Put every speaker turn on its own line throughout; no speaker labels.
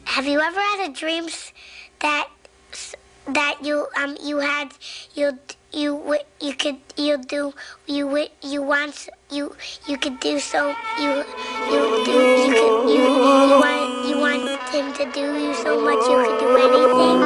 Have you ever had a dreams that you had you could do so you want him to do you so much you could do anything.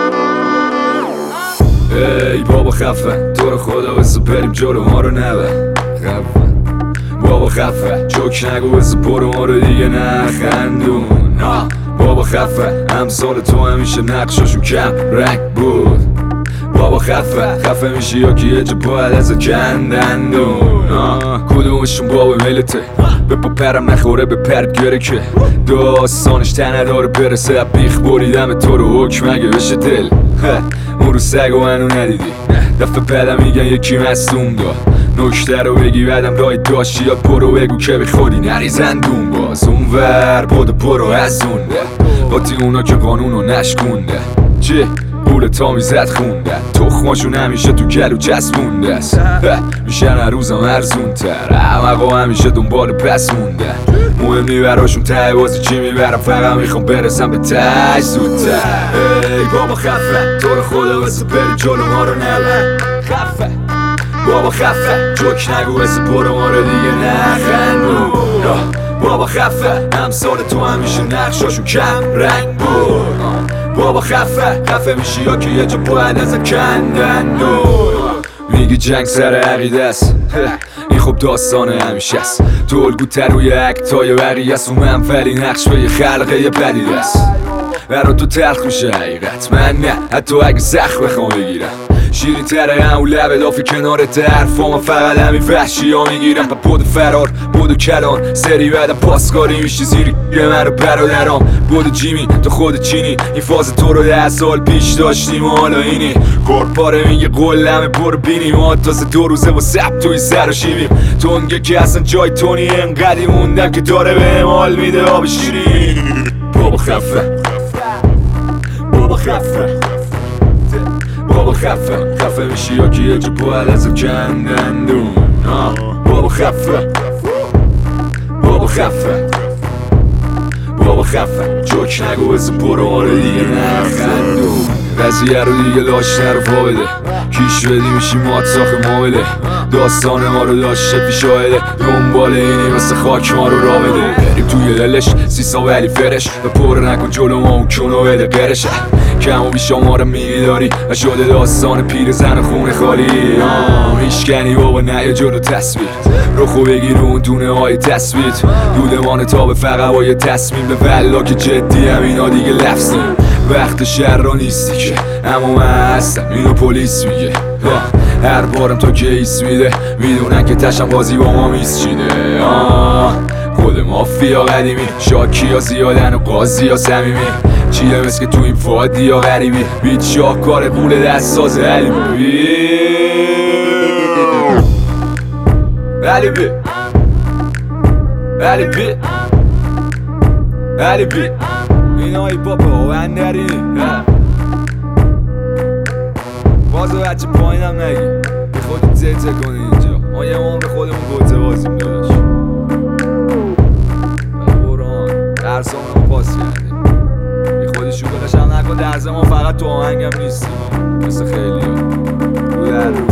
ای بابا خفه تو رو خدا بسو بریم جلو ما رو نبر خفه بابا خفه جوک نگو بسو برو ما رو دیگه نخندون بابا خفه امثال تو همیشه نقشاشون کم رنگ بود بابا خفه میشه یا که یه جا باید از کندندون کدومشون بابا ملته به پا پرم نخوره به پرد گره که داستانش تنه داره برسه بیخ بریدم تو رو حکم اگه بشه دل اون رو سگ و منو ندیدی دفعه بعدم میگن یکی مصدوم داد نکته رو بگی بعدم رای داشتی یا برو بگو که به خودی نریزندون باز اون ور برو از اون باتی اونا که قانونو نشکونده چه پول تا میزد خونده تخماشون همیشه تو گلو چسبونده است میشن هر روزم ارزون تر احمقا همیشه دنبال پس مونده مهم نی براشون ته بازی چی میبرم فقط میخوام برسم به ته زودتر ای بابا خفه تو رو خدا بسه بری جلو ما رو نبر خفه بابا خفه جوک نگو بسه برو ما رو دیگه نخندون بابا خفه امثال تو همیشه نقشاشون کم رنگ بود بابا خفه میشی یا که یه جا باید از کندندون میگی جنگ سر عقیده است این خب داستان همیشه است تو الگوتر روی اکتای بقیه است و منفلی نقش به یه خلقه یه پدیده است برا تو تلخ میشه حقیقت من نه حتی اگه سخت بخوام بگیرم شیرین تره هم و لبه دافی کنارت حرفا من فقط همین وحشی ها میگیرم پا بود فرار بود کلان سری بعدم پاسکاری میشی زیری من رو برادرام بود جیمی تو خود چینی این فاز تو رو 10 سال پیش داشتیم و حالا اینی کارپاره میگه قلمه برو بینیم ما تازه 2 روزه با سب توی سر و شیبیم تونگه که اصلا جای تونی انقدی موندم که داره به حال میده آب شیرین بابا خفه بابا خفه بابا خفه میشی یا که یه جا باید از کندندون بابا خفه جوک نگو بزن برو ما رو دیگه نخندون قضیه رو دیگه لاش نرفا بده کیش بدی میشی مات ساخ ما بده داستان ما رو داشته پیشاهده دنبال اینی مثل خاک ما رو را بده بریم توی دلش سیسا ولی فرش و پر نکن جلو ما اون کنو بده قرشه کم و بیشا ما رو میداری و شده داستان پیر زن خونه خالی میشکنی بابا نه جلو تصویر رخو بگیر اون دونه های تصویر دودمان تا به فقط با یه تصمیم به ولا که جدی هم اینا دیگه لفظیم وقت شهر را نیستی که اما من هستم اینو پلیس میگه هر بارم تو کیس میده میدونن که تشم بازی با ما میسچیده خود مافیا قدیمی شاکی ها زیادن و قاضی ها سمیمی چیه مثل که تو این فادی ها غریبی بیت شاهکار قول دست ساز علیبی علیبی اینا ای پاپه ها اندرینی بازو بچه پایینم نگی به خودت زیته کنی اینجا ما یه به خودمون گوته بازیم داداش بران درسامون رو پاس کردیم به خودی شوگلش هم نکن درس ما فقط تو آهنگم نیستیم مثل خیلی ها